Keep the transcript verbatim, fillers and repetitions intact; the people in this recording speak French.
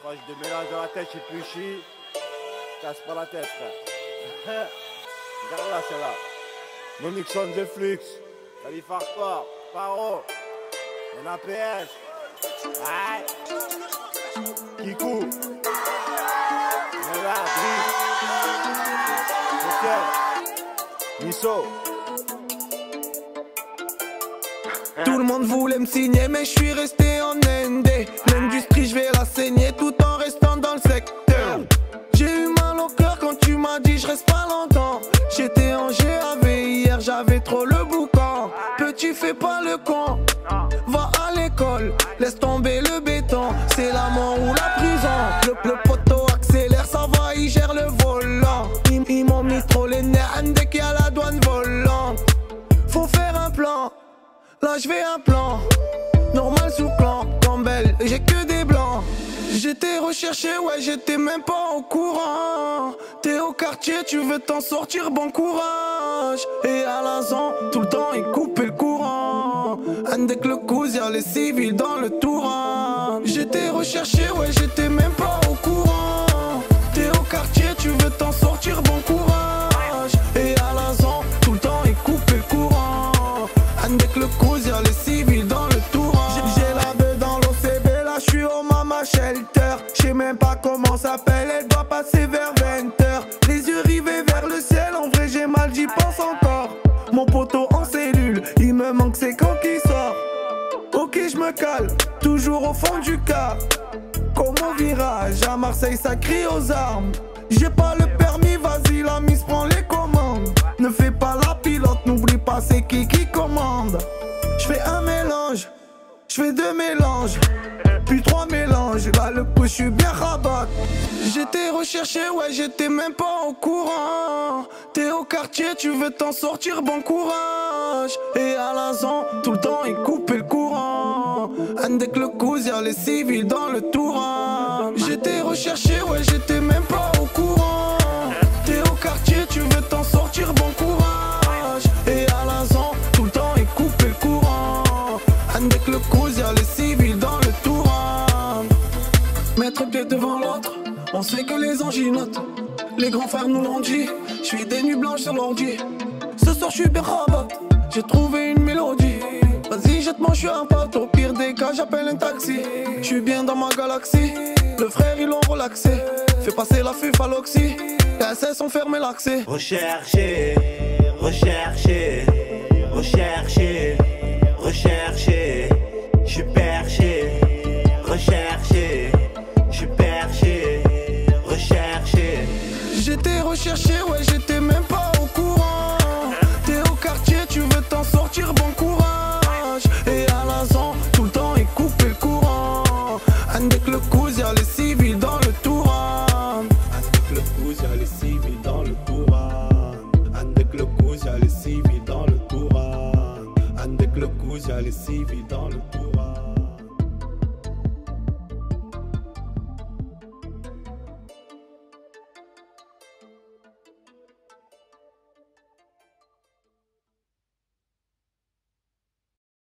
Quand je te mélange dans la tête, je suis plus chi. Casse pas la tête, frère. Regarde là, c'est là. Monixon de Flux. Khalif Hardcore. Paro. N A P S. Ouais. Kikou. Mela, Driss. Ok. Nisso. Tout le monde voulait me signer mais je suis resté en N D. L'industrie je vais la saigner tout en restant dans le secteur. J'ai eu mal au cœur quand tu m'as dit je reste pas longtemps. J'étais en G A V hier, j'avais trop le boucan. Petit fais pas le con, va à l'école, laisse tomber le béton. C'est la mort ou la prison. Le, le poteau accélère, ça va, il gère le volant. Ils, ils m'ont mis trop les nerfs dès qu'il y a la douane volante. Faut faire un plan. Là je vais un plan, normal sous clan, Campbell, j'ai que des blancs. J'étais recherché, ouais j'étais même pas au courant. T'es au quartier, tu veux t'en sortir, bon courage. Et à la zone, tout le temps ils coupaient le courant. Avec le cousin, y'a les civils dans le Touran. J'étais recherché, ouais j'étais même pas au courant. T'es au quartier, tu veux t'en sortir, bon courage. Et à la zone, tout le temps ils coupaient le courant. Avec le cousin, y'a les civils dans le Touran. J'ai la beuh dans l'O C B, là j'suis au Mama Shelter. J'sais même pas comment s'appelle, elle doit passer vers vingt heures. Les yeux rivés vers le ciel, en vrai j'ai mal, j'y pense encore. Mon poteau en cellule, il me manque c'est quand qu'il sort. Ok j'me cale, toujours au fond du cas. Comme au virage, à Marseille ça crie aux armes. J'ai pas le permis, vas-y la mise prend les commandes. Ne fais pas la pilote, n'oublie pas c'est qui qui commande. J'fais un mélange, j'fais deux mélanges, puis trois mélanges. Là le coup j'suis bien rabat. J'étais recherché, ouais j'étais même pas au courant. T'es au quartier, tu veux t'en sortir, bon courage. Et à la zone, tout le temps ils coupaient le courant. Avec le cousin, y'a les civils dans le Touran. J'étais recherché, ouais j'étais même pas au courant. T'es au quartier, tu veux t'en sortir, bon courage. Et à la zone, tout le temps ils coupaient le courant. Avec le cousin, y'a les civils dans le Touran. Mettre pied devant l'autre, on sait que les anginotes. Les grands frères nous l'ont dit, j'suis des nuits blanches sur l'ordi. Ce soir j'suis bien rabat, j'ai trouvé une mélodie. Vas-y jette-moi, j'suis un pote, au pire des cas j'appelle un taxi. J'suis bien dans ma galaxie, le frère ils l'ont relaxé. Fais passer la fuf à l'oxy, les S S ont fermé l'accès. Rechercher, rechercher, rechercher, rechercher. J'suis perché, rechercher, j'suis perché, rechercher. J'étais recherché, ouais j'étais même pas au courant. T'es au quartier, tu veux t'en sortir, bon courage. Et à la zone, tout le temps ils coupaient le courant. Avec le cousin, y'a les civils dans le Touran. Avec le cousin, y'a les civils dans le Touran. Avec le cousin, y'a les civils dans le Touran. Avec le cousin, y'a les civils dans le Touran.